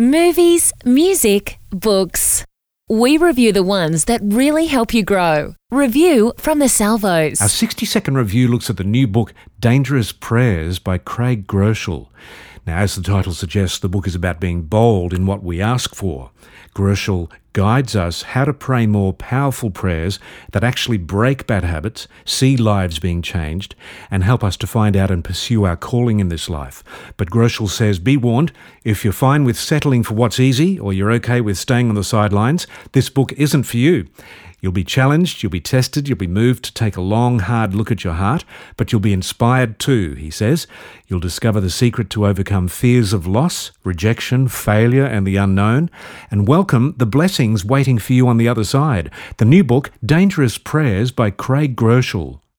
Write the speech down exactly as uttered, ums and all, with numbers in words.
Movies, music, books. We review the ones that really help you grow. Review from the Salvos. Our sixty-second review looks at the new book Dangerous Prayers by Craig Groeschel. Now, as the title suggests, the book is about being bold in what we ask for. Groeschel guides us how to pray more powerful prayers that actually break bad habits, see lives being changed, and help us to find out and pursue our calling in this life. But Groeschel says, be warned, if you're fine with settling for what's easy or you're okay with staying on the sidelines, this book isn't for you. You'll be challenged, you'll be tested, you'll be moved to take a long, hard look at your heart, but you'll be inspired too, he says. You'll discover the secret to overcome fears of loss, rejection, failure, and the unknown, and welcome the blessings waiting for you on the other side. The new book, Dangerous Prayers by Craig Groeschel.